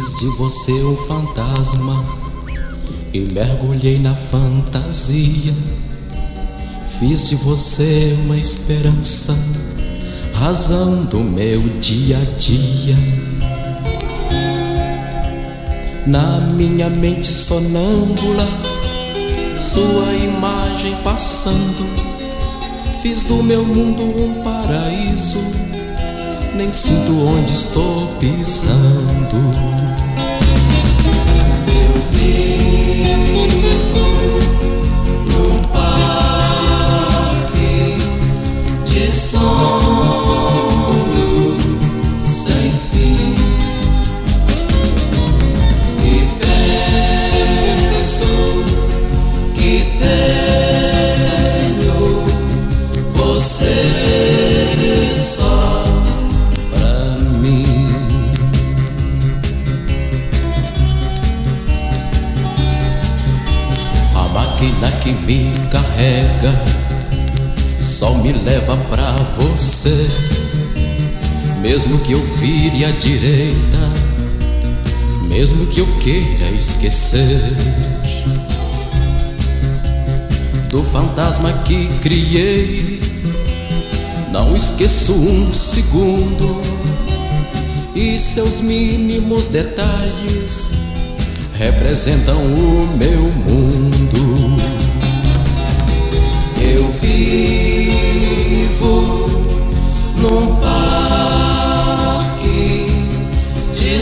Fiz de você um fantasma e mergulhei na fantasia. Fiz de você uma esperança, razão do meu dia a dia. Na minha mente sonâmbula, sua imagem passando. Fiz do meu mundo um paraíso, nem sinto onde estou pisando. Eu vivo num parque de sonho sem fim e penso que tenho você só pra mim. A máquina que me carrega só me leva pra você. Mesmo que eu vire à direita, mesmo que eu queira esquecer do fantasma que criei, não esqueço um segundo. E seus mínimos detalhes representam o meu mundo. Eu vivo num parque de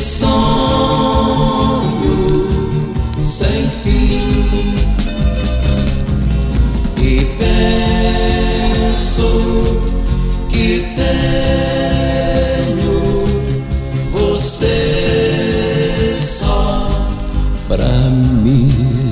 sonho sem fim e penso que tenho você só pra mim.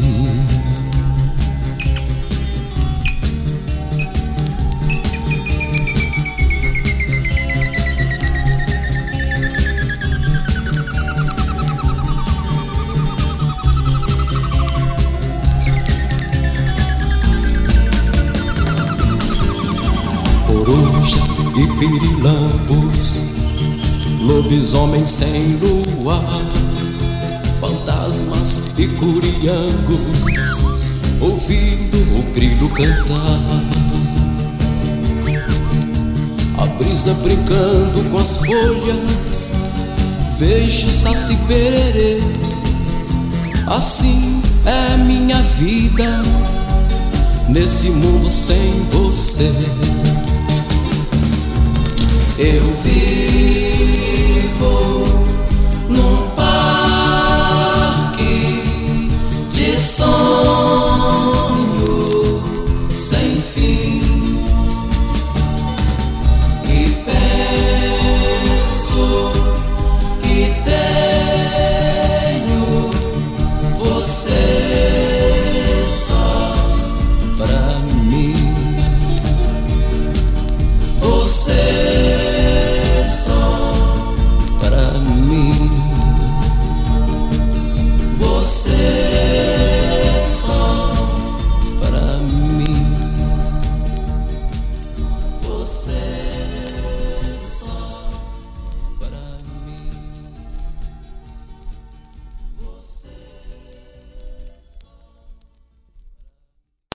Corujas e pirilampos, lobisomens sem luar, fantasmas e curiangos, ouvindo o grilo cantar. A brisa brincando com as folhas, vejo saci pererê. Assim é minha vida nesse mundo sem você. Eu vivo num parque de sonho sem fim e penso que tenho você só pra mim. Você pra mim, você